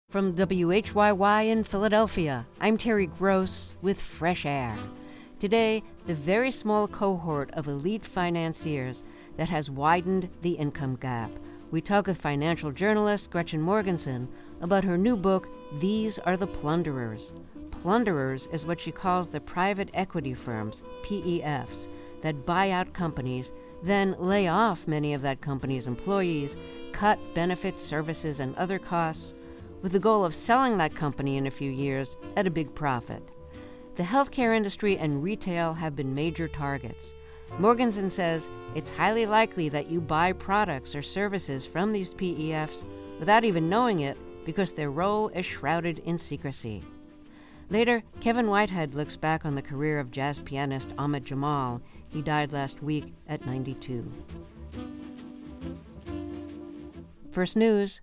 From WHYY in Philadelphia, I'm Terry Gross with Fresh Air. Today, the very small cohort of elite financiers that has widened the income gap. We talk with financial journalist Gretchen Morgenson about her new book, These Are the Plunderers. Plunderers is what she calls the private equity firms, PEFs, that buy out companies, then lay off many of that company's employees, cut benefits, services, and other costs, with the goal of selling that company in a few years at a big profit. The healthcare industry and retail have been major targets. Morgenson says it's highly likely that you buy products or services from these PEFs without even knowing it because their role is shrouded in secrecy. Later, Kevin Whitehead looks back on the career of jazz pianist Ahmad Jamal. He died last week at 92. First News.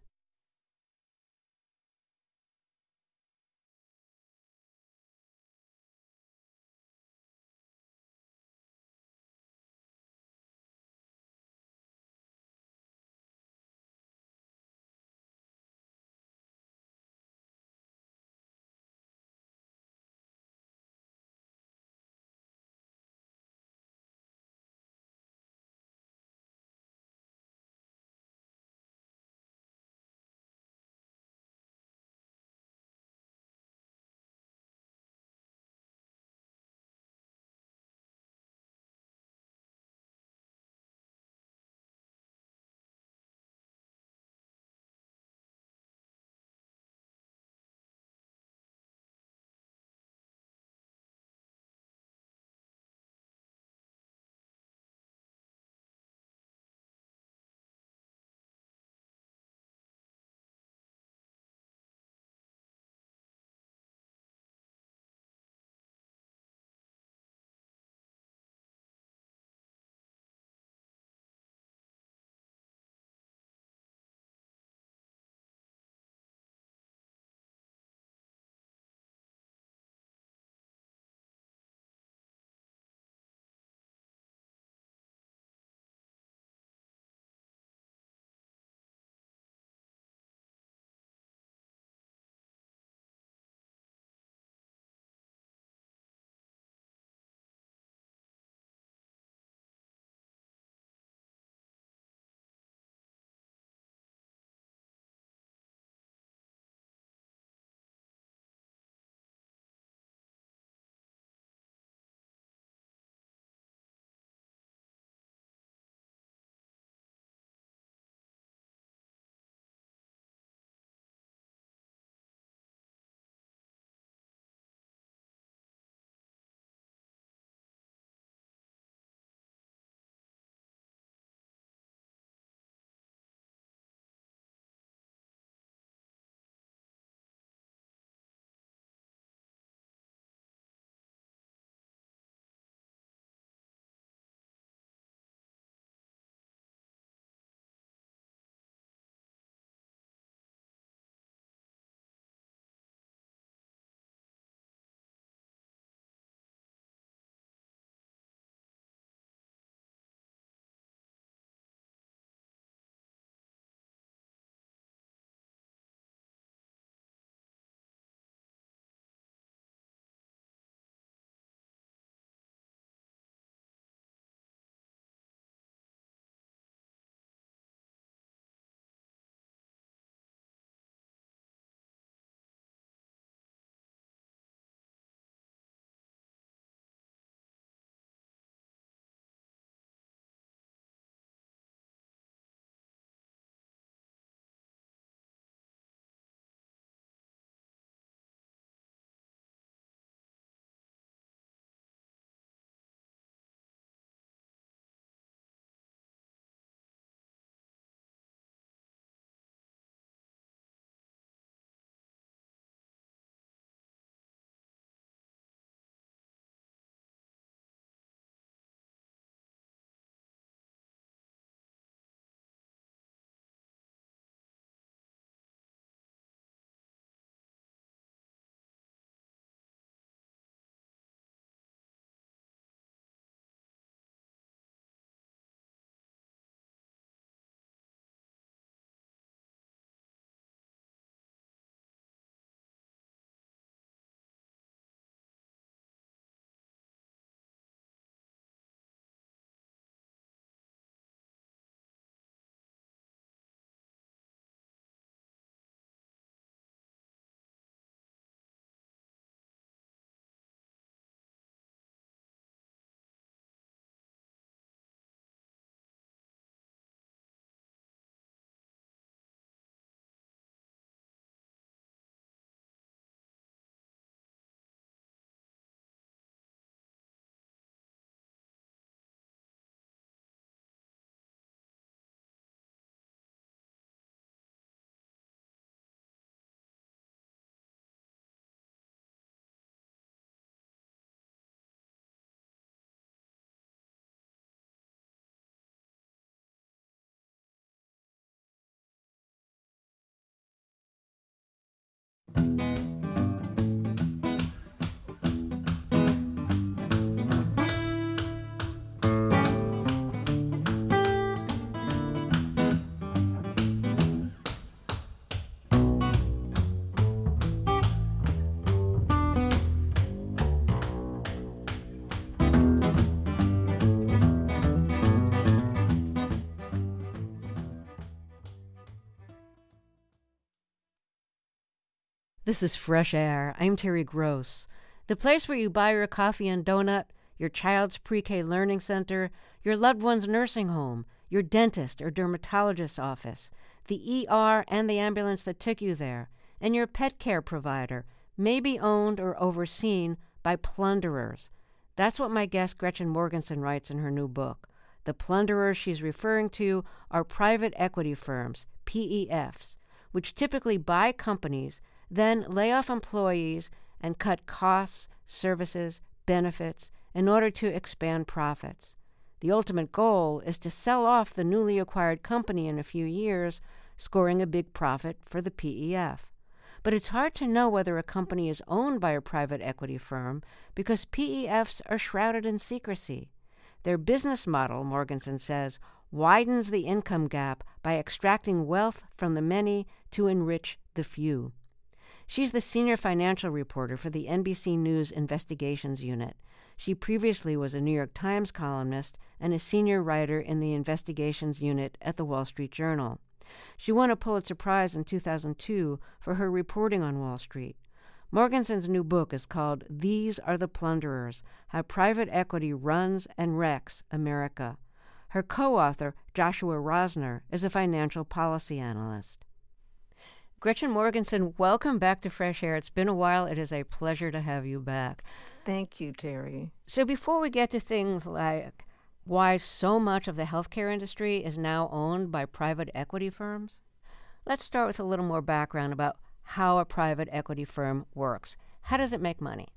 This is Fresh Air. I'm Terry Gross. The place where you buy your coffee and donut, your child's pre-K learning center, your loved one's nursing home, your dentist or dermatologist's office, the ER and the ambulance that took you there, and your pet care provider may be owned or overseen by plunderers. That's what my guest Gretchen Morgenson writes in her new book. The plunderers she's referring to are private equity firms, PEFs, which typically buy companies, then lay off employees and cut costs, services, benefits in order to expand profits. The ultimate goal is to sell off the newly acquired company in a few years, scoring a big profit for the PEF. But it's hard to know whether a company is owned by a private equity firm because PEFs are shrouded in secrecy. Their business model, Morgenson says, widens the income gap by extracting wealth from the many to enrich the few. She's the senior financial reporter for the NBC News Investigations Unit. She previously was a New York Times columnist and a senior writer in the Investigations Unit at the Wall Street Journal. She won a Pulitzer Prize in 2002 for her reporting on Wall Street. Morgenson's new book is called These Are the Plunderers: How Private Equity Runs and Wrecks America. Her co-author, Joshua Rosner, is a financial policy analyst. Gretchen Morgenson, welcome back to Fresh Air. It's been a while. It is a pleasure to have you back. Thank you, Terry. So before we get to things like why so much of the healthcare industry is now owned by private equity firms, let's start with a little more background about how a private equity firm works. How does it make money?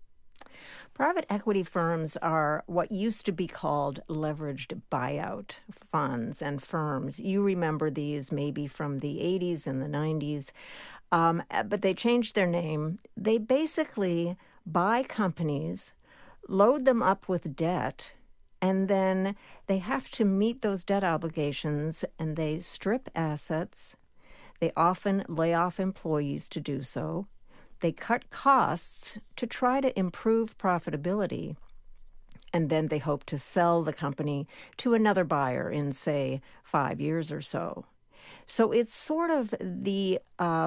Private equity firms are what used to be called leveraged buyout funds and firms. You remember these maybe from the 80s and the 90s, but they changed their name. They basically buy companies, load them up with debt, and then they have to meet those debt obligations, and they strip assets. They often lay off employees to do so. They cut costs to try to improve profitability, and then they hope to sell the company to another buyer in, say, 5 years or so. So it's sort of the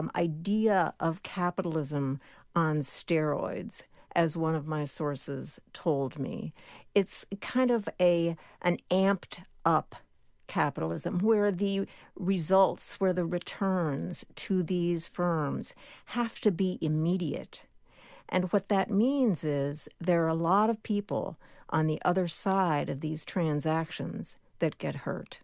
idea of capitalism on steroids, as one of my sources told me. It's kind of an amped up capitalism, where the results, where the returns to these firms have to be immediate. And what that means is there are a lot of people on the other side of these transactions that get hurt.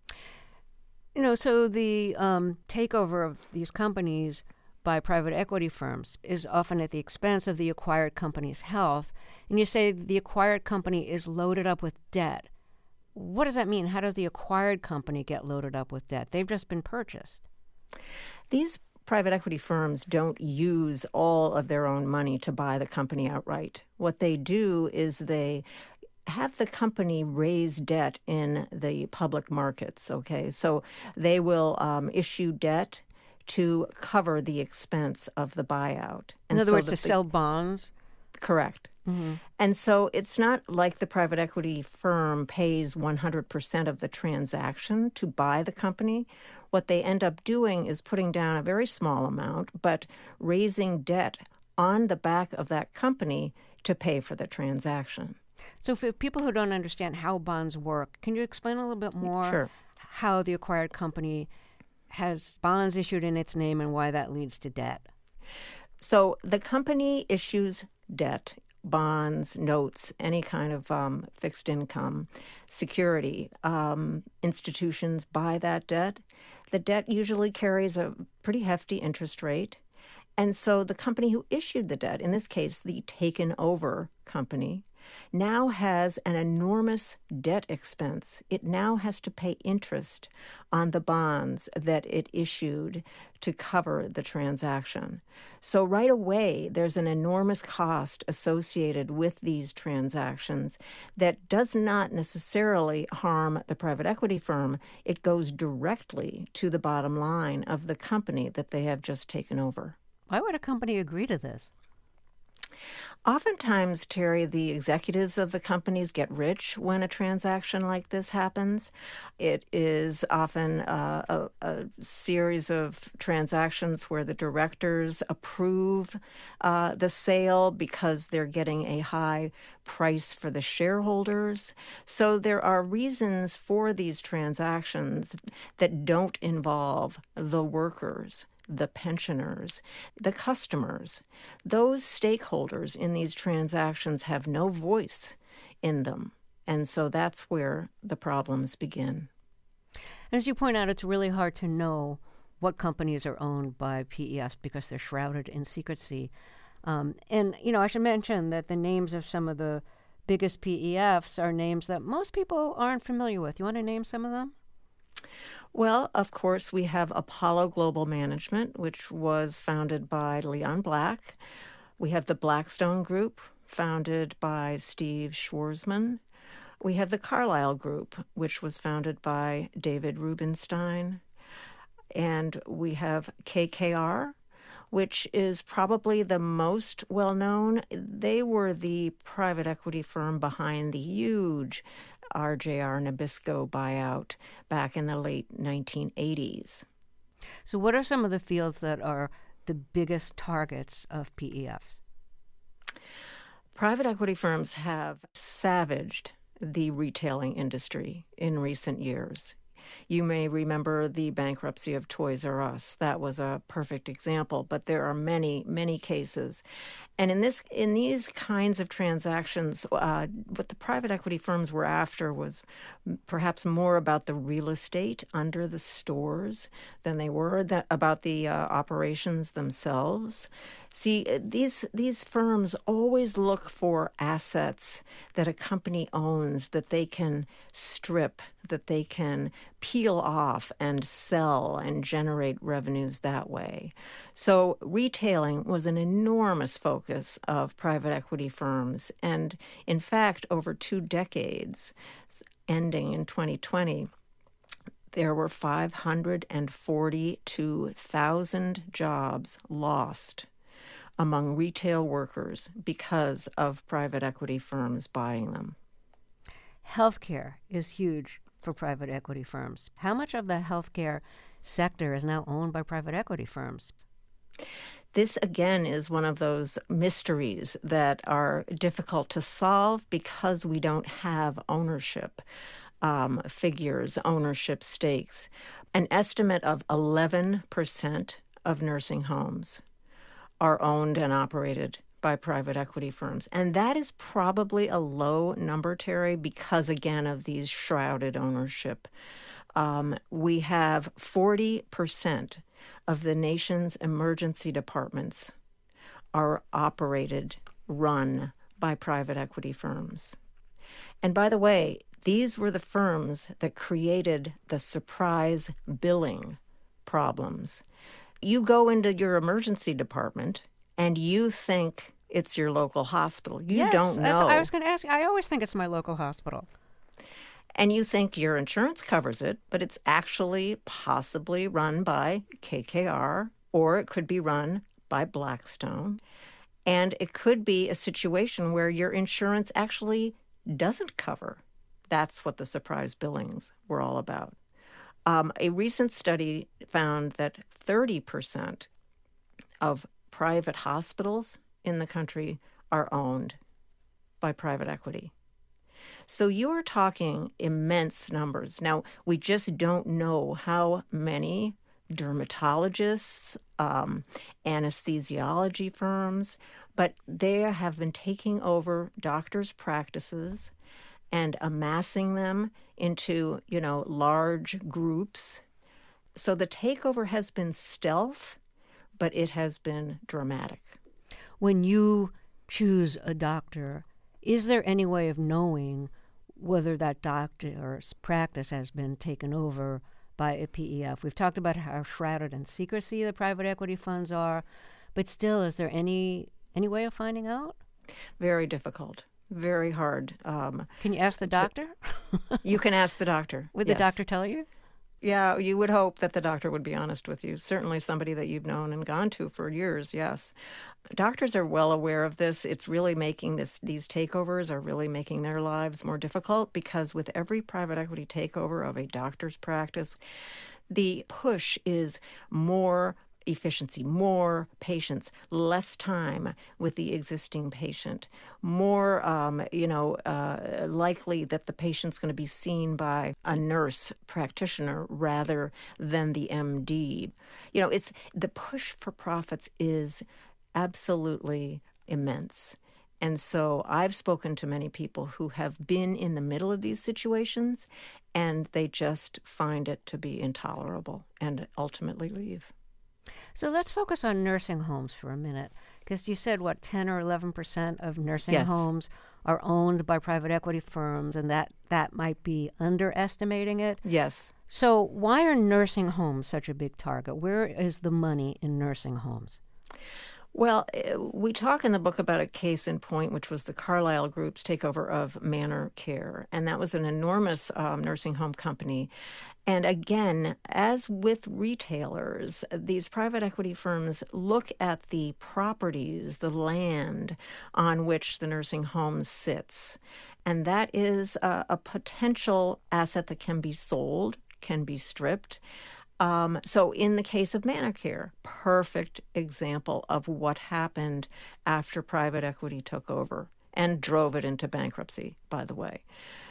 So the takeover of these companies by private equity firms is often at the expense of the acquired company's health. And you say the acquired company is loaded up with debt. What does that mean? How does the acquired company get loaded up with debt? They've just been purchased. These private equity firms don't use all of their own money to buy the company outright. What they do is they have the company raise debt in the public markets, okay? So they will issue debt to cover the expense of the buyout. In other words, to sell bonds? Correct. Mm-hmm. And so it's not like the private equity firm pays 100% of the transaction to buy the company. What they end up doing is putting down a very small amount, but raising debt on the back of that company to pay for the transaction. So for people who don't understand how bonds work, can you explain a little bit more how the acquired company has bonds issued in its name and why that leads to debt? So the company issues debt, bonds, notes, any kind of fixed income security. Institutions buy that debt. The debt usually carries a pretty hefty interest rate. And so the company who issued the debt, in this case, the taken over company, now has an enormous debt expense. It now has to pay interest on the bonds that it issued to cover the transaction. So right away, there's an enormous cost associated with these transactions that does not necessarily harm the private equity firm. It goes directly to the bottom line of the company that they have just taken over. Why would a company agree to this? Oftentimes, Terry, the executives of the companies get rich when a transaction like this happens. It is often a series of transactions where the directors approve the sale because they're getting a high price for the shareholders. So there are reasons for these transactions that don't involve the workers, the pensioners, the customers. Those stakeholders in these transactions have no voice in them. And so that's where the problems begin. As you point out, it's really hard to know what companies are owned by PEFs because they're shrouded in secrecy. I should mention that the names of some of the biggest PEFs are names that most people aren't familiar with. You want to name some of them? Well, of course, we have Apollo Global Management, which was founded by Leon Black. We have the Blackstone Group, founded by Steve Schwarzman. We have the Carlyle Group, which was founded by David Rubenstein. And we have KKR, which is probably the most well-known. They were the private equity firm behind the huge RJR Nabisco buyout back in the late 1980s. So what are some of the fields that are the biggest targets of PEFs? Private equity firms have savaged the retailing industry in recent years. You may remember the bankruptcy of Toys R Us. That was a perfect example, but there are many, many cases. And in these kinds of transactions, what the private equity firms were after was perhaps more about the real estate under the stores than they were about the operations themselves. See, these firms always look for assets that a company owns that they can strip, that they can peel off and sell and generate revenues that way. So retailing was an enormous focus of private equity firms. And in fact, over 2 decades, ending in 2020, there were 542,000 jobs lost among retail workers because of private equity firms buying them. Healthcare is huge for private equity firms. How much of the healthcare sector is now owned by private equity firms? This, again, is one of those mysteries that are difficult to solve because we don't have ownership figures, ownership stakes. An estimate of 11% of nursing homes are owned and operated by private equity firms. And that is probably a low number, Terry, because, again, of these shrouded ownership. We have 40% of the nation's emergency departments are run by private equity firms. And by the way, these were the firms that created the surprise billing problems. You go into your emergency department and you think it's your local hospital. You don't know. Yes, I was going to ask. I always think it's my local hospital. And you think your insurance covers it, but it's actually possibly run by KKR, or it could be run by Blackstone. And it could be a situation where your insurance actually doesn't cover. That's what the surprise billings were all about. A recent study found that 30% of private hospitals in the country are owned by private equity. So you are talking immense numbers. Now, we just don't know how many dermatologists, anesthesiology firms, but they have been taking over doctors' practices and amassing them into, large groups. So the takeover has been stealth, but it has been dramatic. When you choose a doctor, is there any way of knowing whether that doctor's practice has been taken over by a PEF? We've talked about how shrouded in secrecy the private equity funds are, but still, is there any way of finding out? Very difficult. Very hard. Can you ask the doctor? You can ask the doctor. Would the doctor tell you? Yeah, you would hope that the doctor would be honest with you. Certainly somebody that you've known and gone to for years, yes. Doctors are well aware of this. It's really making these takeovers are really making their lives more difficult because with every private equity takeover of a doctor's practice, the push is more efficiency, more patients, less time with the existing patient, more, likely that the patient's going to be seen by a nurse practitioner rather than the MD. It's the push for profits is absolutely immense. And so I've spoken to many people who have been in the middle of these situations and they just find it to be intolerable and ultimately leave. So let's focus on nursing homes for a minute, because you said, 10 or 11% of nursing Yes. homes are owned by private equity firms, and that might be underestimating it. Yes. So why are nursing homes such a big target? Where is the money in nursing homes? Well, we talk in the book about a case in point, which was the Carlyle Group's takeover of Manor Care. And that was an enormous nursing home company. And again, as with retailers, these private equity firms look at the properties, the land on which the nursing home sits. And that is a potential asset that can be sold, can be stripped. So in the case of Manor Care, perfect example of what happened after private equity took over and drove it into bankruptcy, by the way.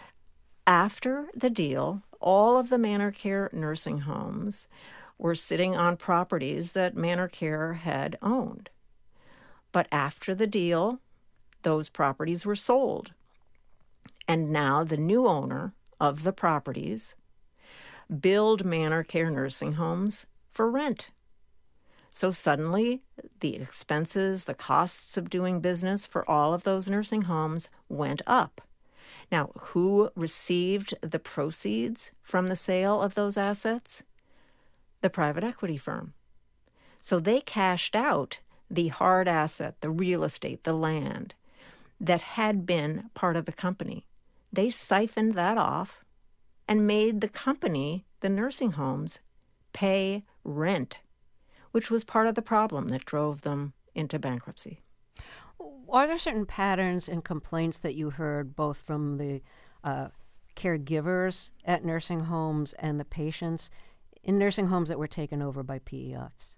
After the deal, all of the Manor Care nursing homes were sitting on properties that Manor Care had owned. But after the deal, those properties were sold. And now the new owner of the properties billed Manor Care nursing homes for rent. So suddenly, the expenses, the costs of doing business for all of those nursing homes went up. Now, who received the proceeds from the sale of those assets? The private equity firm. So they cashed out the hard asset, the real estate, the land that had been part of the company. They siphoned that off and made the company, the nursing homes, pay rent, which was part of the problem that drove them into bankruptcy. Are there certain patterns and complaints that you heard both from the caregivers at nursing homes and the patients in nursing homes that were taken over by PEFs?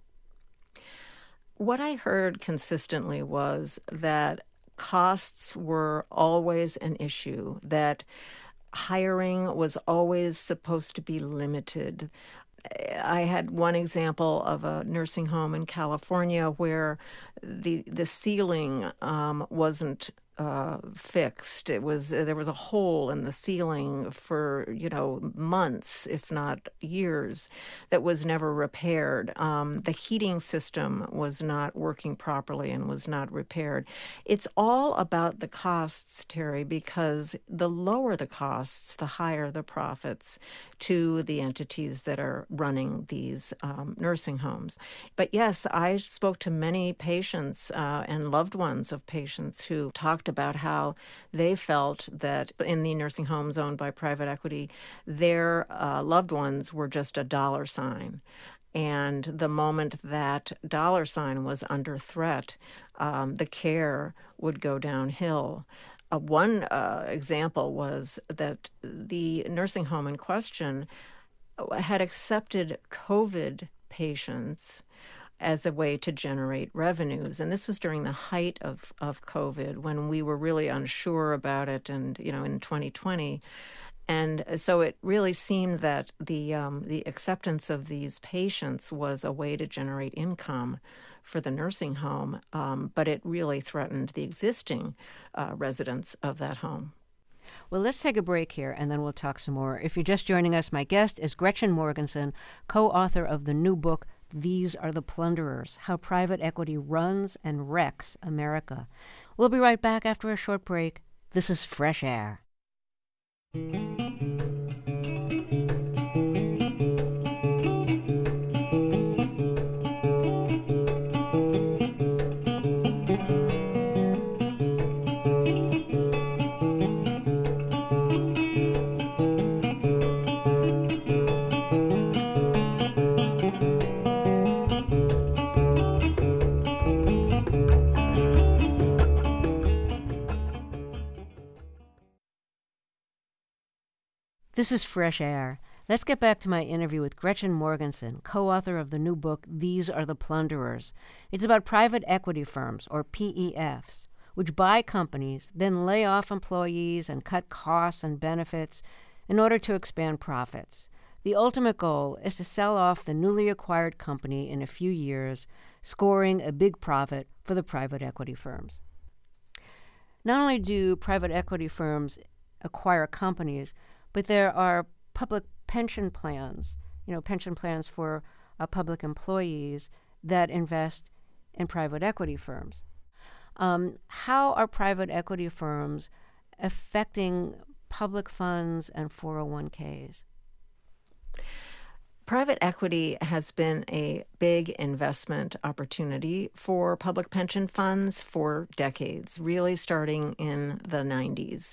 What I heard consistently was that costs were always an issue, that hiring was always supposed to be limited. I had one example of a nursing home in California where the ceiling wasn't fixed. There was a hole in the ceiling for months, if not years, that was never repaired. The heating system was not working properly and was not repaired. It's all about the costs, Terry, because the lower the costs, the higher the profits to the entities that are running these nursing homes. But yes, I spoke to many patients and loved ones of patients who talked about how they felt that in the nursing homes owned by private equity, their loved ones were just a dollar sign. And the moment that dollar sign was under threat, the care would go downhill. One example was that the nursing home in question had accepted COVID patients as a way to generate revenues. And this was during the height of COVID when we were really unsure about it and, in 2020. And so it really seemed that the acceptance of these patients was a way to generate income for the nursing home, but it really threatened the existing residents of that home. Well, let's take a break here, and then we'll talk some more. If you're just joining us, my guest is Gretchen Morgenson, co-author of the new book, These Are the Plunderers, How Private Equity Runs and Wrecks America. We'll be right back after a short break. This is Fresh Air. This is Fresh Air. Let's get back to my interview with Gretchen Morgenson, co-author of the new book, These Are the Plunderers. It's about private equity firms, or PEFs, which buy companies, then lay off employees and cut costs and benefits in order to expand profits. The ultimate goal is to sell off the newly acquired company in a few years, scoring a big profit for the private equity firms. Not only do private equity firms acquire companies, but there are public pension plans, pension plans for public employees that invest in private equity firms. How are private equity firms affecting public funds and 401ks? Private equity has been a big investment opportunity for public pension funds for decades, really starting in the 90s.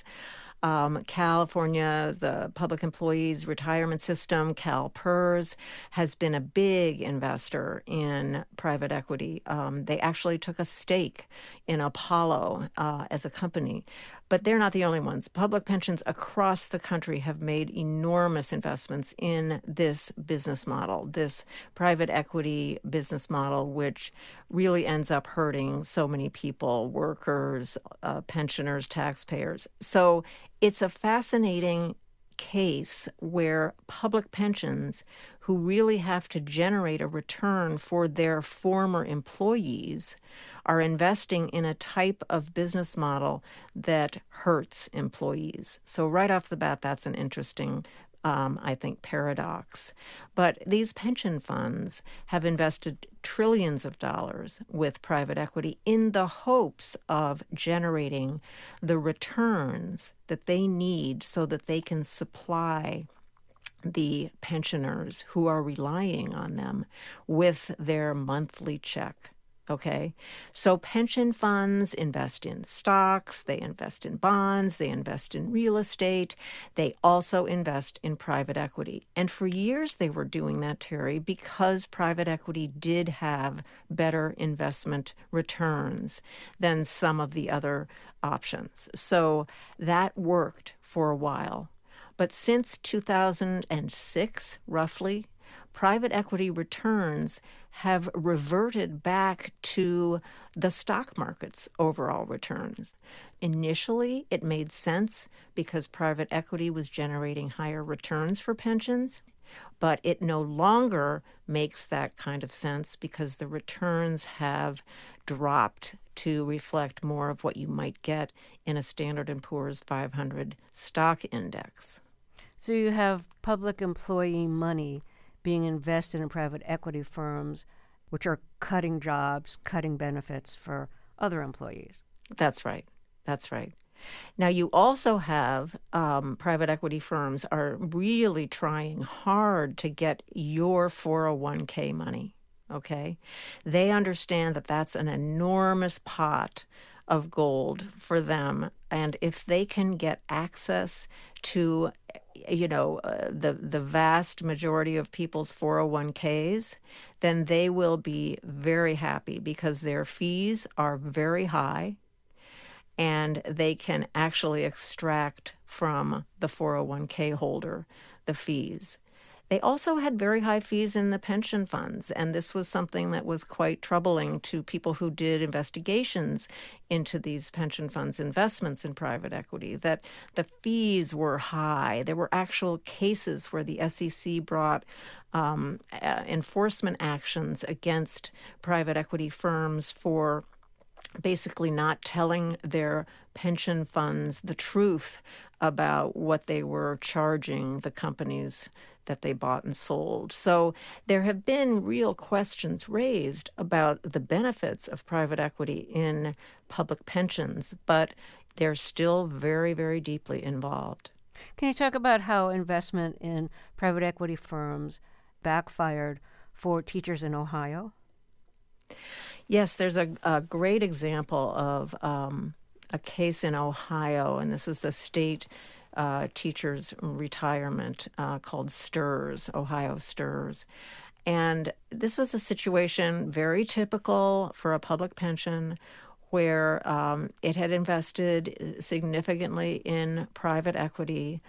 California, the Public Employees Retirement System, CalPERS, has been a big investor in private equity. They actually took a stake in Apollo as a company. But they're not the only ones. Public pensions across the country have made enormous investments in this business model, this private equity business model, which really ends up hurting so many people, workers, pensioners, taxpayers. So it's a fascinating case where public pensions, who really have to generate a return for their former employees, are investing in a type of business model that hurts employees. So right off the bat, that's an interesting, I think, paradox. But these pension funds have invested trillions of dollars with private equity in the hopes of generating the returns that they need so that they can supply the pensioners who are relying on them with their monthly check. Okay, so pension funds invest in stocks, they invest in bonds, they invest in real estate, they also invest in private equity. And for years they were doing that, Terry, because private equity did have better investment returns than some of the other options. So that worked for a while. But since 2006, roughly, private equity returns have reverted back to the stock market's overall returns. Initially, it made sense because private equity was generating higher returns for pensions, but it no longer makes that kind of sense because the returns have dropped to reflect more of what you might get in a Standard & Poor's 500 stock index. So you have public employee money being invested in private equity firms, which are cutting jobs, cutting benefits for other employees. That's right. That's right. Now, you also have private equity firms are really trying hard to get your 401k money, okay? They understand that that's an enormous pot of gold for them. And if they can get access to the vast majority of people's 401ks, then they will be very happy because their fees are very high and they can actually extract from the 401k holder the fees. They also had very high fees in the pension funds, and this was something that was quite troubling to people who did investigations into these pension funds' investments in private equity, that the fees were high. There were actual cases where the SEC brought enforcement actions against private equity firms for basically not telling their pension funds the truth about what they were charging the companies that they bought and sold. So there have been real questions raised about the benefits of private equity in public pensions, but they're still very, very deeply involved. Can you talk about how investment in private equity firms backfired for teachers in Ohio? Yes, there's a great example of a case in Ohio, and this was the state teachers' retirement called STRS, Ohio STRS. And this was a situation very typical for a public pension where it had invested significantly in private equity.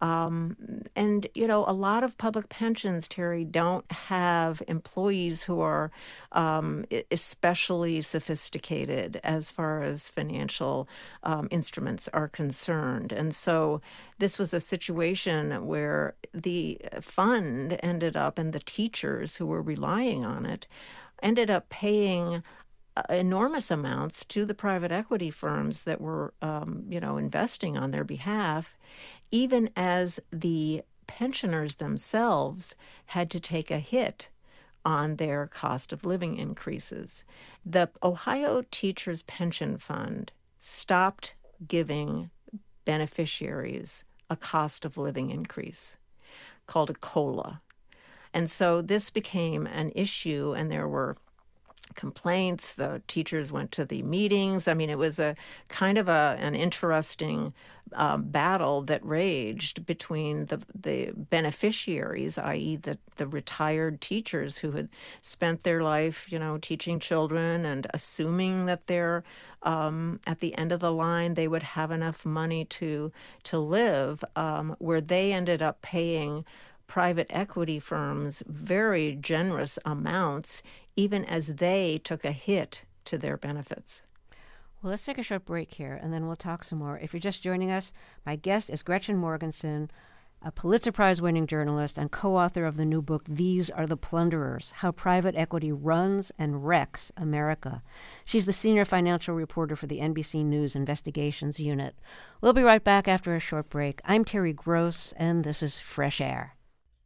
And, a lot of public pensions, Terry, don't have employees who are especially sophisticated as far as financial instruments are concerned. And so this was a situation where the fund ended up, and the teachers who were relying on it ended up paying enormous amounts to the private equity firms that were, investing on their behalf, even as the pensioners themselves had to take a hit on their cost of living increases. The Ohio Teachers Pension Fund stopped giving beneficiaries a cost of living increase called a COLA. And so this became an issue, and there were complaints. The teachers went to the meetings. I mean, it was a kind of an interesting battle that raged between the beneficiaries, i.e. the retired teachers who had spent their life, teaching children and assuming that they're at the end of the line they would have enough money to live, where they ended up paying private equity firms very generous amounts, even as they took a hit to their benefits. Well, let's take a short break here, and then we'll talk some more. If you're just joining us, my guest is Gretchen Morgenson, a Pulitzer Prize-winning journalist and co-author of the new book, These Are the Plunderers, How Private Equity Runs and Wrecks America. She's the senior financial reporter for the NBC News Investigations Unit. We'll be right back after a short break. I'm Terry Gross, and this is Fresh Air.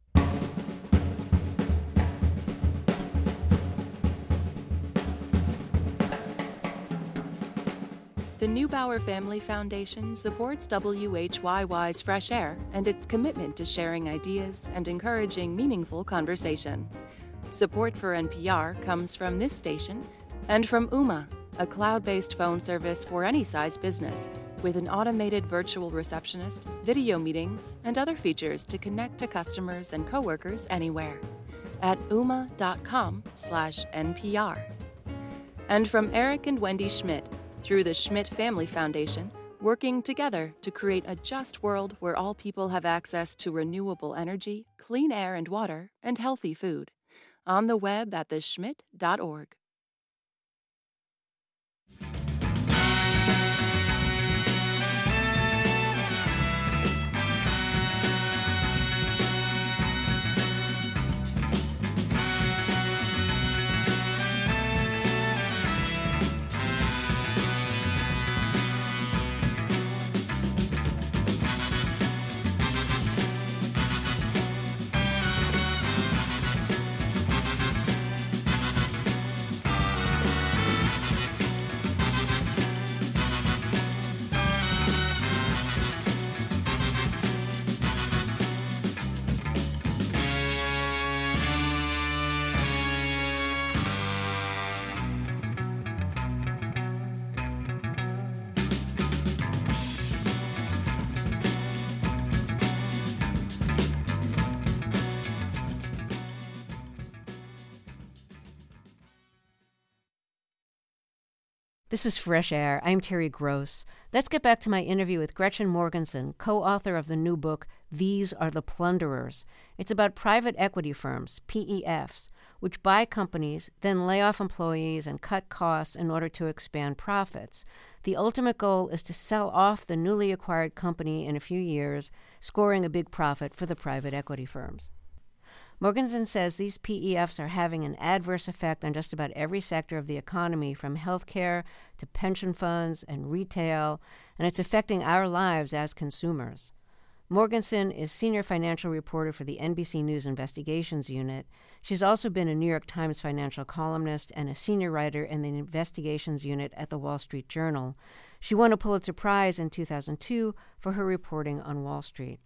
The Neubauer Family Foundation supports WHYY's Fresh Air and its commitment to sharing ideas and encouraging meaningful conversation. Support for NPR comes from this station and from Ooma, a cloud-based phone service for any size business with an automated virtual receptionist, video meetings, and other features to connect to customers and coworkers anywhere at ooma.com/NPR. And from Eric and Wendy Schmidt, through the Schmidt Family Foundation, working together to create a just world where all people have access to renewable energy, clean air and water, and healthy food. On the web at theschmidt.org. This is Fresh Air. I'm Terry Gross. Let's get back to my interview with Gretchen Morgenson, co-author of the new book, These Are the Plunderers. It's about private equity firms, PEFs, which buy companies, then lay off employees and cut costs in order to expand profits. The ultimate goal is to sell off the newly acquired company in a few years, scoring a big profit for the private equity firms. Morgenson says these PEFs are having an adverse effect on just about every sector of the economy, from healthcare to pension funds and retail, and it's affecting our lives as consumers. Morgenson is senior financial reporter for the NBC News Investigations Unit. She's also been a New York Times financial columnist and a senior writer in the Investigations Unit at the Wall Street Journal. She won a Pulitzer Prize in 2002 for her reporting on Wall Street.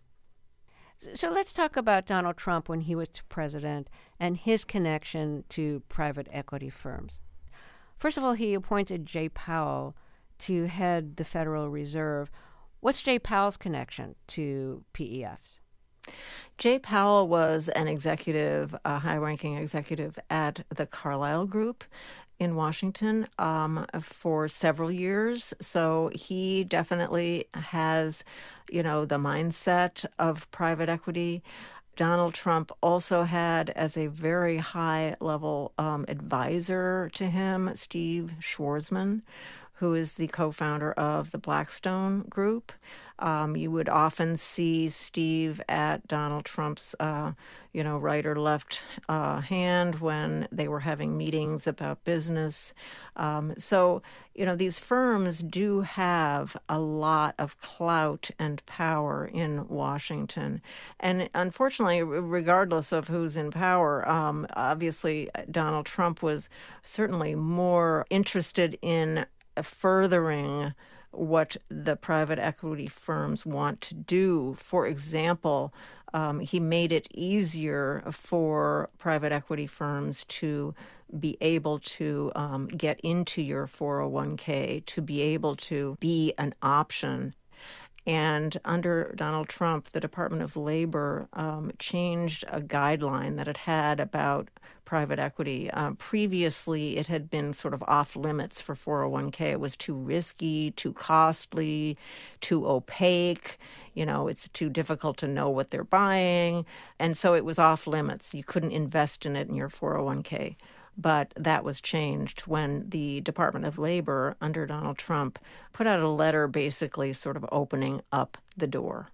So let's talk about Donald Trump when he was president and his connection to private equity firms. First of all, he appointed Jay Powell to head the Federal Reserve. What's Jay Powell's connection to PEFs? Jay Powell was an executive, a high-ranking executive at the Carlyle Group, in Washington for several years. So he definitely has, the mindset of private equity. Donald Trump also had as a very high-level advisor to him, Steve Schwarzman, who is the co-founder of the Blackstone Group. You would often see Steve at Donald Trump's, right or left hand when they were having meetings about business. So, these firms do have a lot of clout and power in Washington. And unfortunately, regardless of who's in power, obviously Donald Trump was certainly more interested in furthering what the private equity firms want to do. For example, he made it easier for private equity firms to be able to get into your 401k, to be able to be an option. And under Donald Trump, the Department of Labor changed a guideline that it had about private equity. Previously, it had been sort of off limits for 401k. It was too risky, too costly, too opaque. It's too difficult to know what they're buying. And so it was off limits. You couldn't invest in it in your 401k. But that was changed when the Department of Labor under Donald Trump put out a letter basically sort of opening up the door.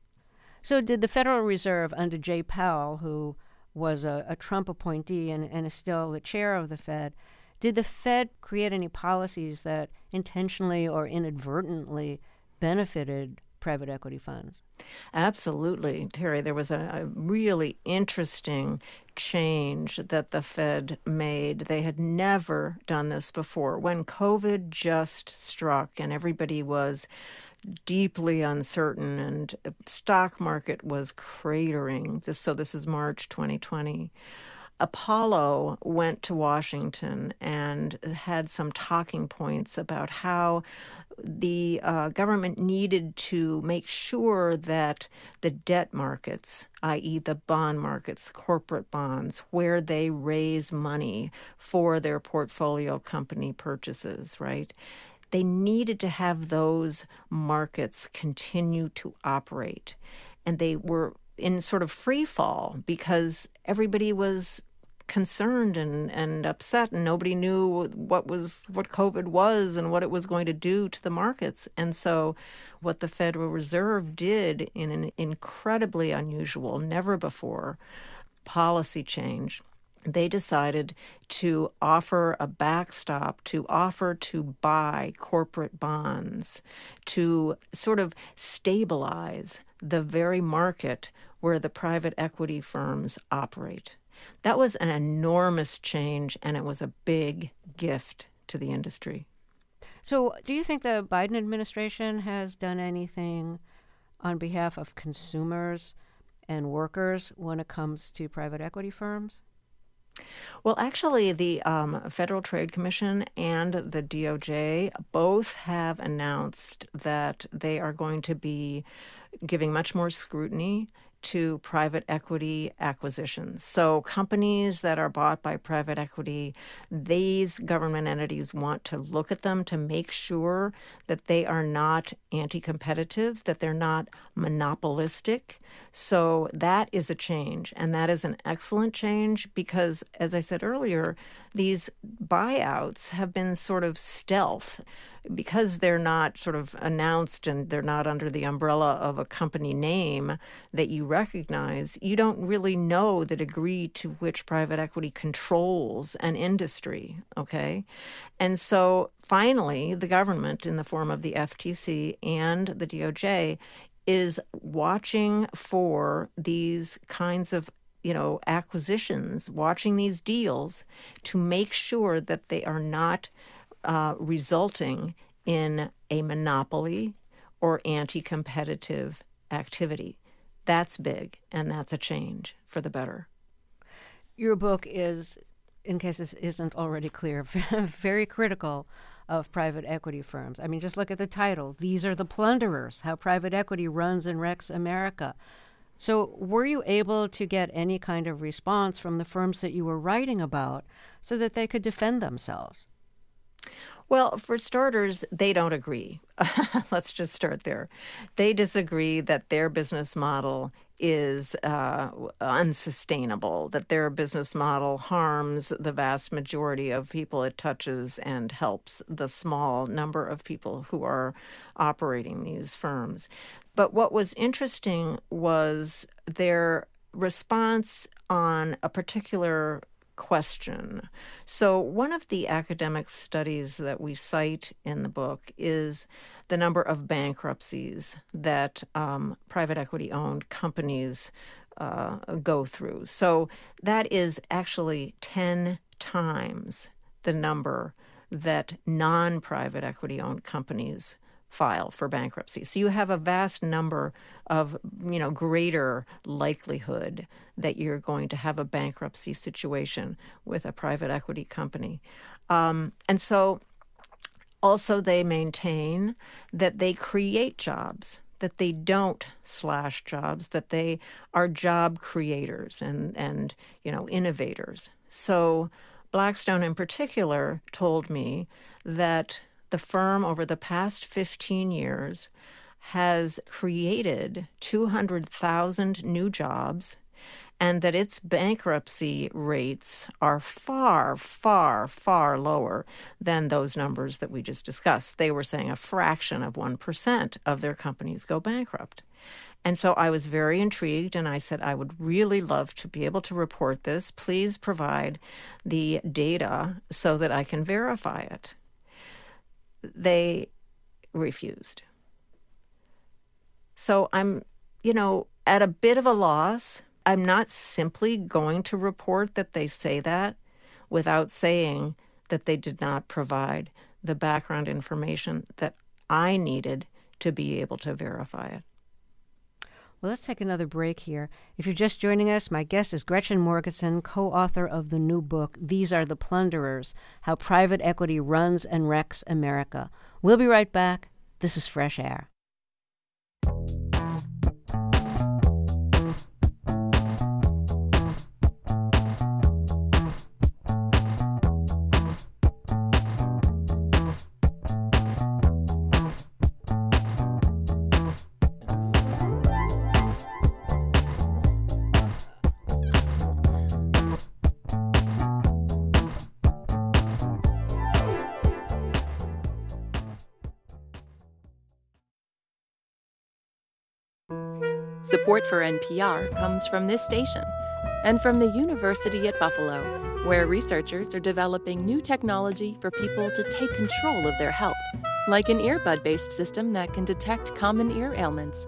So did the Federal Reserve under Jay Powell, who was a Trump appointee and is still the chair of the Fed, did the Fed create any policies that intentionally or inadvertently benefited private equity funds? Absolutely, Terry. There was a really interesting change that the Fed made. They had never done this before. When COVID just struck and everybody was deeply uncertain and the stock market was cratering, so this is March 2020, Apollo went to Washington and had some talking points about how the government needed to make sure that the debt markets, i.e. the bond markets, corporate bonds, where they raise money for their portfolio company purchases, right? They needed to have those markets continue to operate. And they were in sort of free fall because everybody was concerned and upset, and nobody knew what COVID was and what it was going to do to the markets. And so what the Federal Reserve did in an incredibly unusual, never before policy change, they decided to offer a backstop, to offer to buy corporate bonds, to sort of stabilize the very market where the private equity firms operate. That was an enormous change, and it was a big gift to the industry. So do you think the Biden administration has done anything on behalf of consumers and workers when it comes to private equity firms? Well, actually, the Federal Trade Commission and the DOJ both have announced that they are going to be giving much more scrutiny to private equity acquisitions. So companies that are bought by private equity, these government entities want to look at them to make sure that they are not anti-competitive, that they're not monopolistic. So that is a change, and that is an excellent change because, as I said earlier, these buyouts have been sort of stealth. Because they're not sort of announced and they're not under the umbrella of a company name that you recognize, you don't really know the degree to which private equity controls an industry, okay? And so finally, the government, in the form of the FTC and the DOJ, is watching for these kinds of acquisitions, watching these deals to make sure that they are not resulting in a monopoly or anti-competitive activity. That's big, and that's a change for the better. Your book is, in case this isn't already clear, very critical of private equity firms. I mean, just look at the title. These are the plunderers, how private equity runs and wrecks America. So were you able to get any kind of response from the firms that you were writing about so that they could defend themselves? Well, for starters, they don't agree. Let's just start there. They disagree that their business model is unsustainable, that their business model harms the vast majority of people it touches and helps the small number of people who are operating these firms. But what was interesting was their response on a particular question. So one of the academic studies that we cite in the book is the number of bankruptcies that private equity-owned companies go through. So that is actually 10 times the number that non-private equity-owned companies file for bankruptcy. So you have a vast number of, greater likelihood that you're going to have a bankruptcy situation with a private equity company. And so also they maintain that they create jobs, that they don't slash jobs, that they are job creators and innovators. So Blackstone in particular told me that the firm over the past 15 years has created 200,000 new jobs, and that its bankruptcy rates are far, far, far lower than those numbers that we just discussed. They were saying a fraction of 1% of their companies go bankrupt. And so I was very intrigued, and I said, I would really love to be able to report this. Please provide the data so that I can verify it. They refused. So I'm, at a bit of a loss. I'm not simply going to report that they say that without saying that they did not provide the background information that I needed to be able to verify it. Well, let's take another break here. If you're just joining us, my guest is Gretchen Morgenson, co-author of the new book, These Are the Plunderers, How Private Equity Runs and Wrecks America. We'll be right back. This is Fresh Air. Support for NPR comes from this station and from the University at Buffalo, where researchers are developing new technology for people to take control of their health, like an earbud-based system that can detect common ear ailments.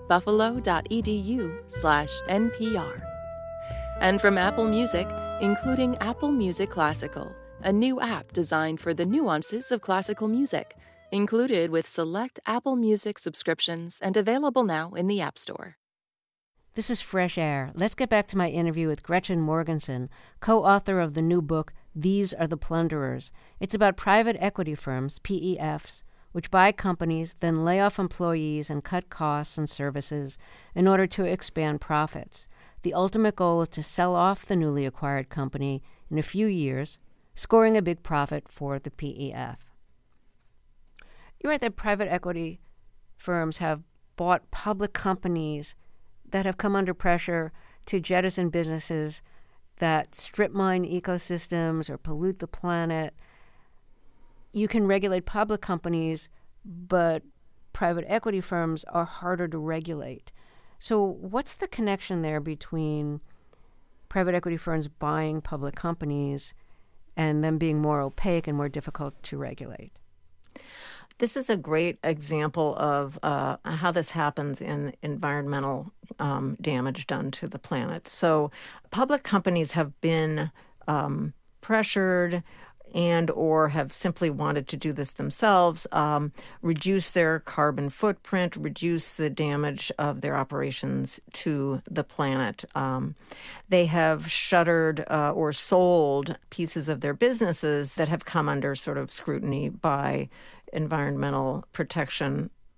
buffalo.edu/NPR. And from Apple Music, including Apple Music Classical, a new app designed for the nuances of classical music, included with select Apple Music subscriptions and available now in the App Store. This is Fresh Air. Let's get back to my interview with Gretchen Morgenson, co-author of the new book, These Are the Plunderers. It's about private equity firms, PEFs, which buy companies, then lay off employees and cut costs and services in order to expand profits. The ultimate goal is to sell off the newly acquired company in a few years, scoring a big profit for the PEF. You're right that private equity firms have bought public companies that have come under pressure to jettison businesses that strip mine ecosystems or pollute the planet. You can regulate public companies, but private equity firms are harder to regulate. So what's the connection there between private equity firms buying public companies and them being more opaque and more difficult to regulate? This is a great example of how this happens in environmental damage done to the planet. So public companies have been pressured and or have simply wanted to do this themselves, reduce their carbon footprint, reduce the damage of their operations to the planet. They have shuttered or sold pieces of their businesses that have come under sort of scrutiny by environmental protection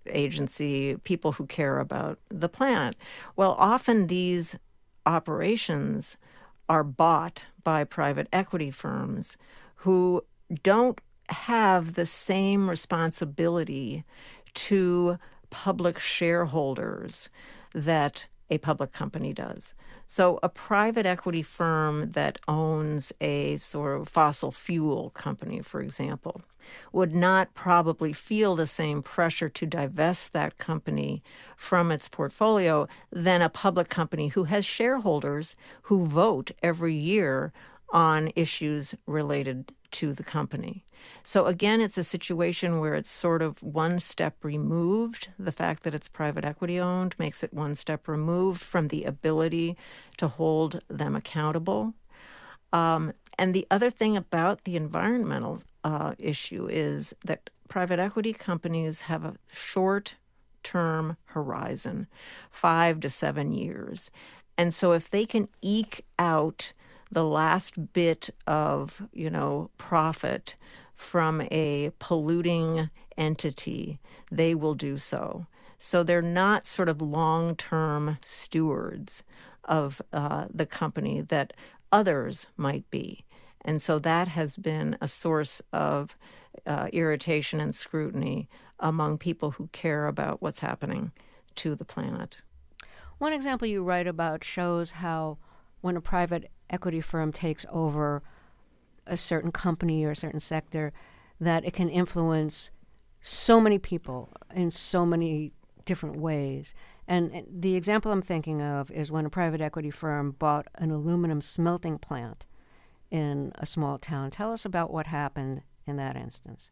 agency, people who care about the planet. Well, often these operations are bought by private equity firms who don't have the same responsibility to public shareholders that a public company does. So a private equity firm that owns a sort of fossil fuel company, for example, would not probably feel the same pressure to divest that company from its portfolio than a public company who has shareholders who vote every year on issues related to the company. So again, it's a situation where it's sort of one step removed. The fact that it's private equity owned makes it one step removed from the ability to hold them accountable. And the other thing about the environmental issue is that private equity companies have a short-term horizon, 5 to 7 years. And so if they can eke out the last bit of, profit from a polluting entity, they will do so. So they're not sort of long-term stewards of the company that others might be. And so that has been a source of irritation and scrutiny among people who care about what's happening to the planet. One example you write about shows how when a private equity firm takes over a certain company or a certain sector, that it can influence so many people in so many different ways. And the example I'm thinking of is when a private equity firm bought an aluminum smelting plant in a small town. Tell us about what happened in that instance.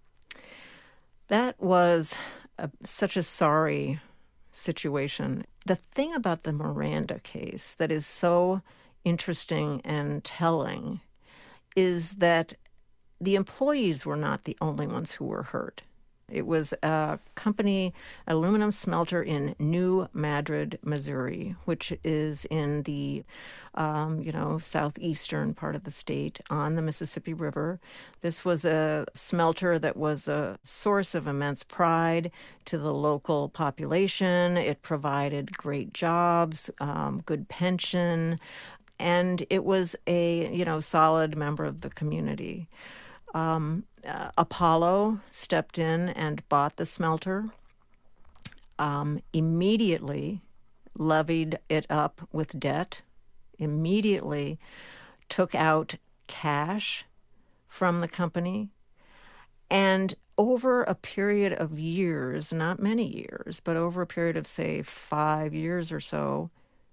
That was such a sorry situation. The thing about the Miranda case that is so interesting and telling is that the employees were not the only ones who were hurt. It was a company, aluminum smelter in New Madrid, Missouri, which is in the, southeastern part of the state on the Mississippi River. This was a smelter that was a source of immense pride to the local population. It provided great jobs, good pension, and it was a, solid member of the community. Apollo stepped in and bought the smelter, immediately levied it up with debt, immediately took out cash from the company, and over a period of years, not many years, but over a period of, say, 5 years or so,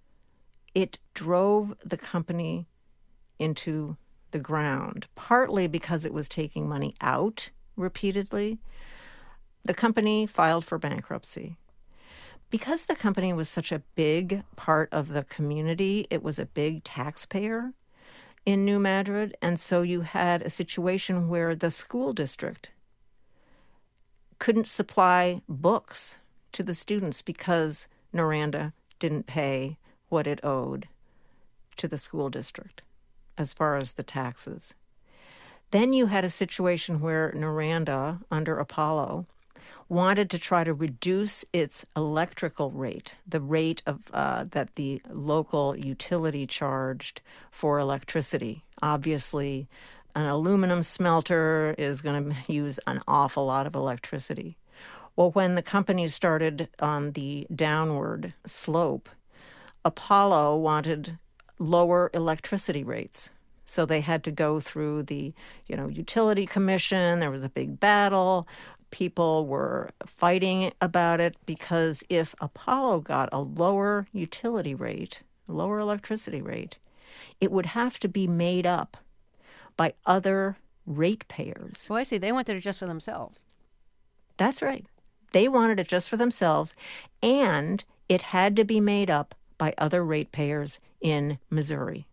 it drove the company into the ground, partly because it was taking money out repeatedly. The company filed for bankruptcy. Because the company was such a big part of the community, it was a big taxpayer in New Madrid, and so you had a situation where the school district couldn't supply books to the students because Noranda didn't pay what it owed to the school district as far as the taxes. Then you had a situation where Noranda, under Apollo, wanted to try to reduce its electrical rate, the rate of that the local utility charged for electricity. Obviously, an aluminum smelter is going to use an awful lot of electricity. Well, when the company started on the downward slope, Apollo wanted lower electricity rates. So they had to go through the, utility commission. There was a big battle. People were fighting about it because if Apollo got a lower utility rate, lower electricity rate, it would have to be made up by other ratepayers. Oh, I see. They wanted it just for themselves. That's right. They wanted it just for themselves, and it had to be made up by other ratepayers in Missouri.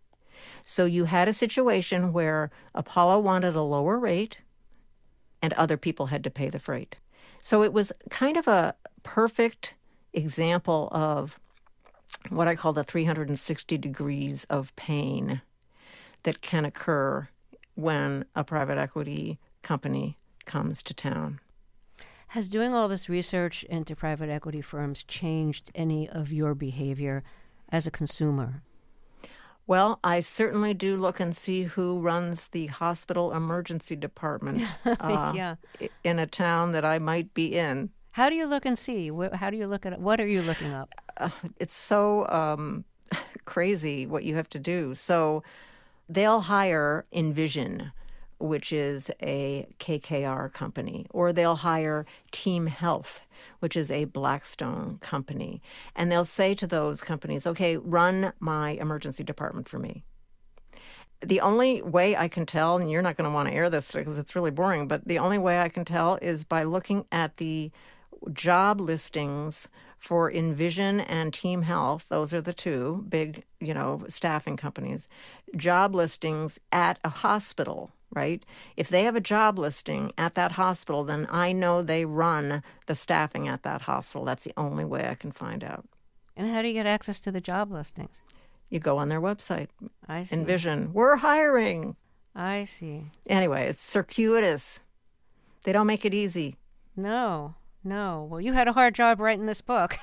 So you had a situation where Apollo wanted a lower rate and other people had to pay the freight. So it was kind of a perfect example of what I call the 360 degrees of pain that can occur when a private equity company comes to town. Has doing all this research into private equity firms changed any of your behavior as a consumer? Well, I certainly do look and see who runs the hospital emergency department Yeah. in a town that I might be in. How do you look and see? How do you look at it? What are you looking up? It's so crazy what you have to do. So they'll hire Envision, which is a KKR company, or they'll hire Team Health, which is a Blackstone company. And they'll say to those companies, okay, run my emergency department for me. The only way I can tell, and you're not going to want to air this because it's really boring, but the only way I can tell is by looking at the job listings for Envision and Team Health. Those are the two big, staffing companies. Job listings at a hospital, right? If they have a job listing at that hospital, then I know they run the staffing at that hospital. That's the only way I can find out. And how do you get access to the job listings? You go on their website. I see. Envision. We're hiring. I see. Anyway, it's circuitous. They don't make it easy. No. Well, you had a hard job writing this book.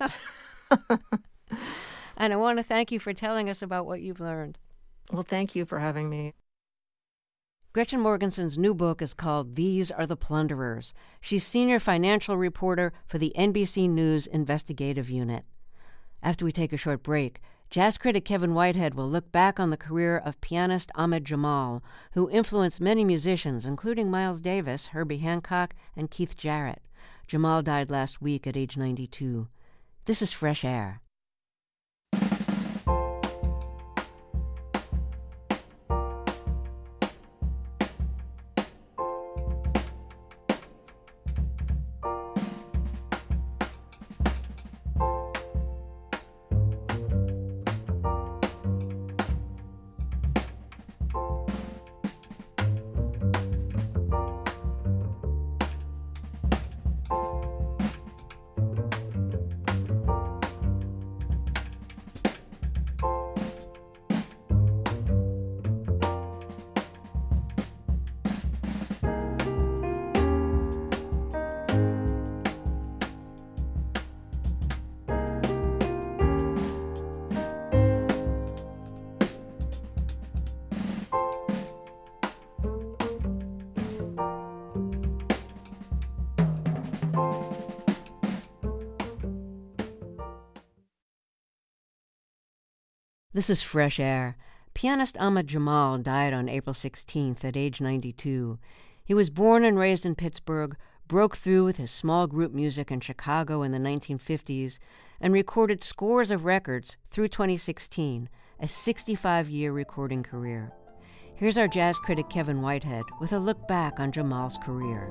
And I want to thank you for telling us about what you've learned. Well, thank you for having me. Gretchen Morganson's new book is called These Are the Plunderers. She's senior financial reporter for the NBC News Investigative Unit. After we take a short break, jazz critic Kevin Whitehead will look back on the career of pianist Ahmad Jamal, who influenced many musicians, including Miles Davis, Herbie Hancock, and Keith Jarrett. Jamal died last week at age 92. This is Fresh Air. This is Fresh Air. Pianist Ahmad Jamal died on April 16th at age 92. He was born and raised in Pittsburgh, broke through with his small group music in Chicago in the 1950s, and recorded scores of records through 2016, a 65-year recording career. Here's our jazz critic Kevin Whitehead with a look back on Jamal's career.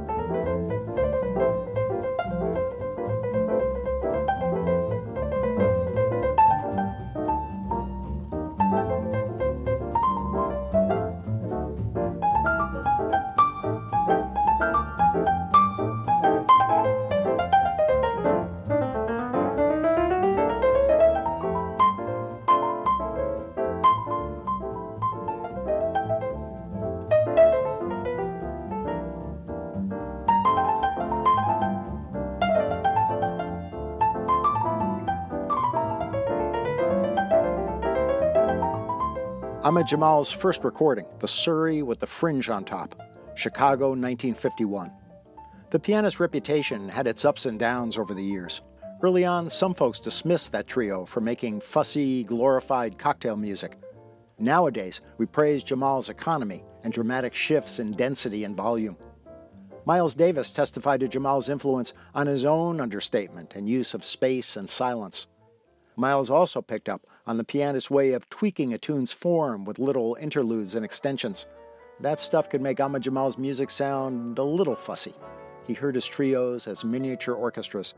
Ahmad Jamal's first recording, The Surrey with the Fringe on Top, Chicago, 1951. The pianist's reputation had its ups and downs over the years. Early on, some folks dismissed that trio for making fussy, glorified cocktail music. Nowadays, we praise Jamal's economy and dramatic shifts in density and volume. Miles Davis testified to Jamal's influence on his own understatement and use of space and silence. Miles also picked up on the pianist's way of tweaking a tune's form with little interludes and extensions. That stuff could make Ahmad Jamal's music sound a little fussy. He heard his trios as miniature orchestras.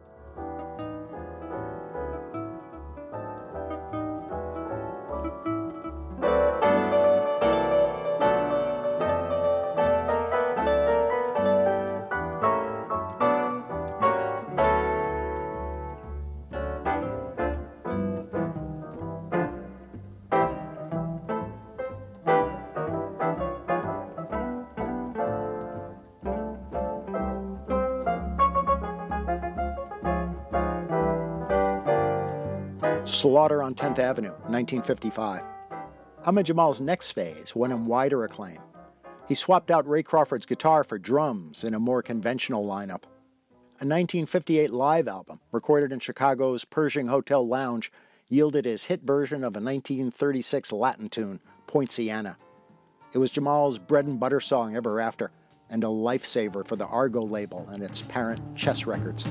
Slaughter on 10th Avenue, 1955. Ahmad Jamal's next phase won him wider acclaim. He swapped out Ray Crawford's guitar for drums in a more conventional lineup. A 1958 live album, recorded in Chicago's Pershing Hotel Lounge, yielded his hit version of a 1936 Latin tune, Poinciana. It was Jamal's bread and butter song ever after, and a lifesaver for the Argo label and its parent Chess Records.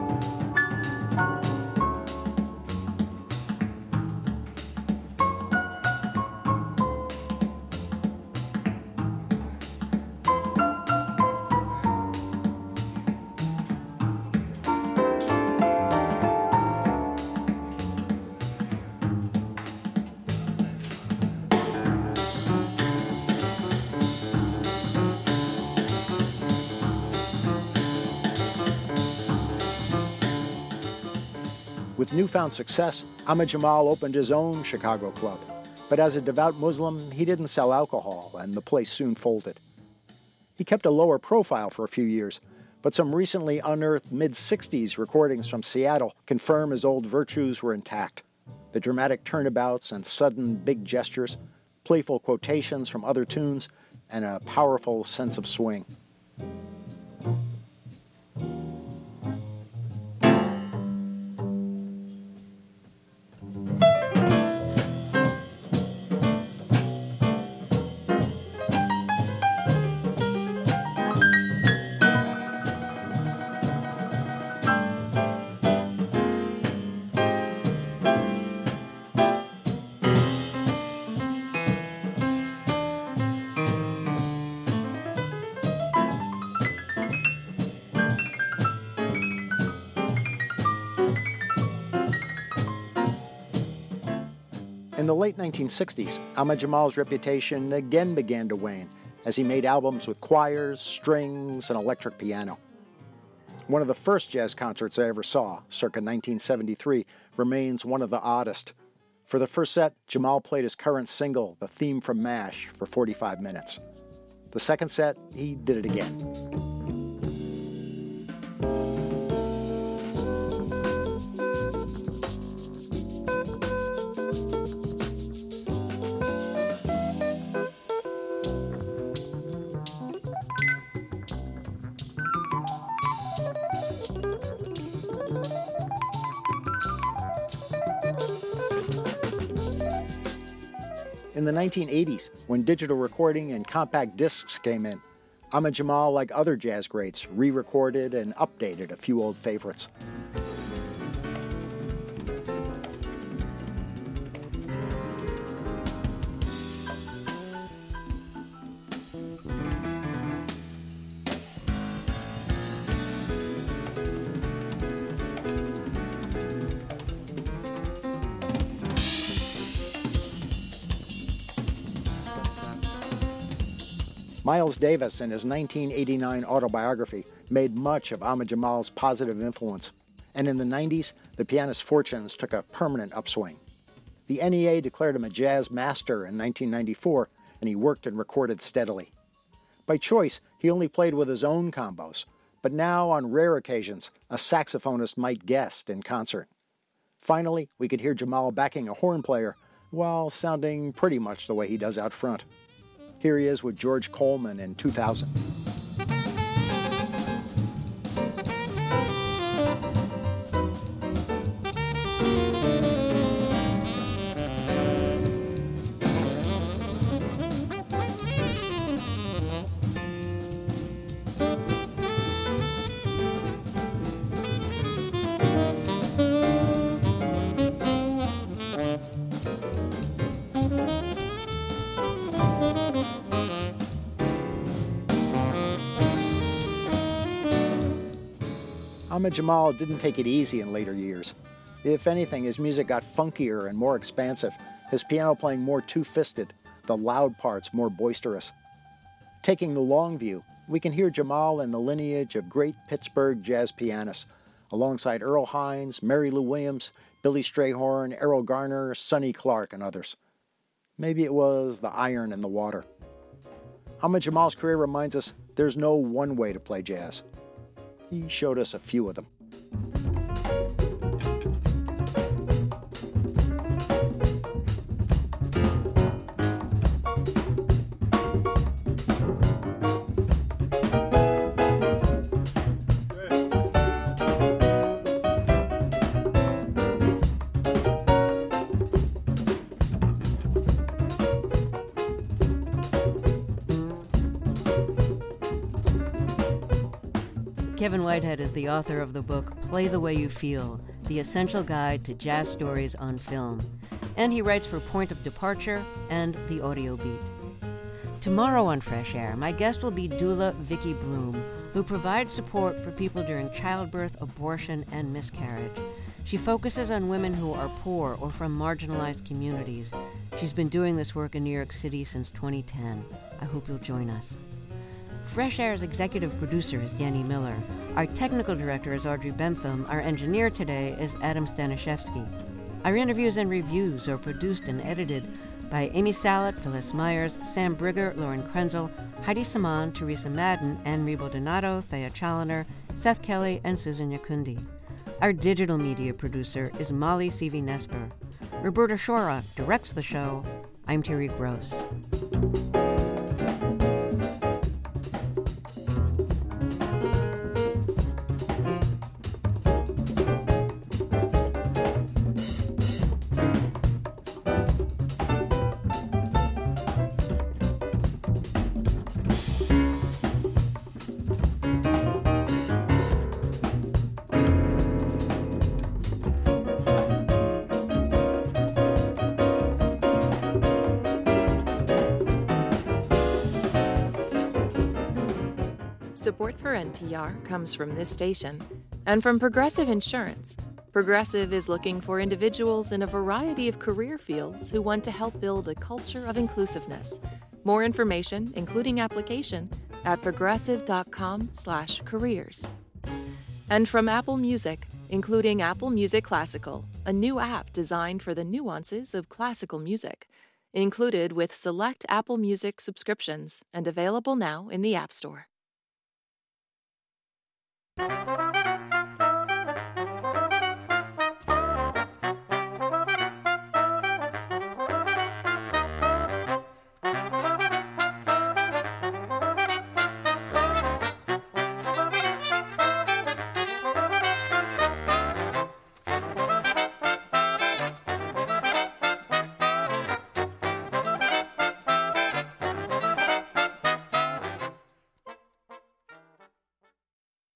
With newfound success, Ahmad Jamal opened his own Chicago club. But as a devout Muslim, he didn't sell alcohol, and the place soon folded. He kept a lower profile for a few years, but some recently unearthed mid-60s recordings from Seattle confirm his old virtues were intact. The dramatic turnabouts and sudden big gestures, playful quotations from other tunes, and a powerful sense of swing. In the late 1960s, Ahmad Jamal's reputation again began to wane as he made albums with choirs, strings, and electric piano. One of the first jazz concerts I ever saw, circa 1973, remains one of the oddest. For the first set, Jamal played his current single, the theme from MASH, for 45 minutes. The second set, he did it again. In the 1980s, when digital recording and compact discs came in, Ahmad Jamal, like other jazz greats, re-recorded and updated a few old favorites. Miles Davis, in his 1989 autobiography, made much of Ahmad Jamal's positive influence, and in the 90s, the pianist's fortunes took a permanent upswing. The NEA declared him a jazz master in 1994, and he worked and recorded steadily. By choice, he only played with his own combos, but now, on rare occasions, a saxophonist might guest in concert. Finally, we could hear Jamal backing a horn player while sounding pretty much the way he does out front. Here he is with George Coleman in 2000. Ahmad Jamal didn't take it easy in later years. If anything, his music got funkier and more expansive, his piano playing more two-fisted, the loud parts more boisterous. Taking the long view, we can hear Jamal in the lineage of great Pittsburgh jazz pianists, alongside Earl Hines, Mary Lou Williams, Billy Strayhorn, Errol Garner, Sonny Clark, and others. Maybe it was the iron in the water. Ahmad Jamal's career reminds us there's no one way to play jazz. He showed us a few of them. Kevin Whitehead is the author of the book Play the Way You Feel, The Essential Guide to Jazz Stories on Film. And he writes for Point of Departure and The Audio Beat. Tomorrow on Fresh Air, my guest will be doula Vicky Bloom, who provides support for people during childbirth, abortion, and miscarriage. She focuses on women who are poor or from marginalized communities. She's been doing this work in New York City since 2010. I hope you'll join us. Fresh Air's executive producer is Danny Miller. Our technical director is Audrey Bentham. Our engineer today is Adam Staniszewski. Our interviews and reviews are produced and edited by Amy Salat, Phyllis Myers, Sam Brigger, Lauren Krenzel, Heidi Saman, Teresa Madden, Ann Rebo Donato, Thea Chaloner, Seth Kelly, and Susan Yakundi. Our digital media producer is Molly Seavey-Nesper. Roberta Shora directs the show. I'm Terry Gross. Support for NPR comes from this station and from Progressive Insurance. Progressive is looking for individuals in a variety of career fields who want to help build a culture of inclusiveness. More information, including application, at progressive.com/careers. And from Apple Music, including Apple Music Classical, a new app designed for the nuances of classical music, included with select Apple Music subscriptions and available now in the App Store.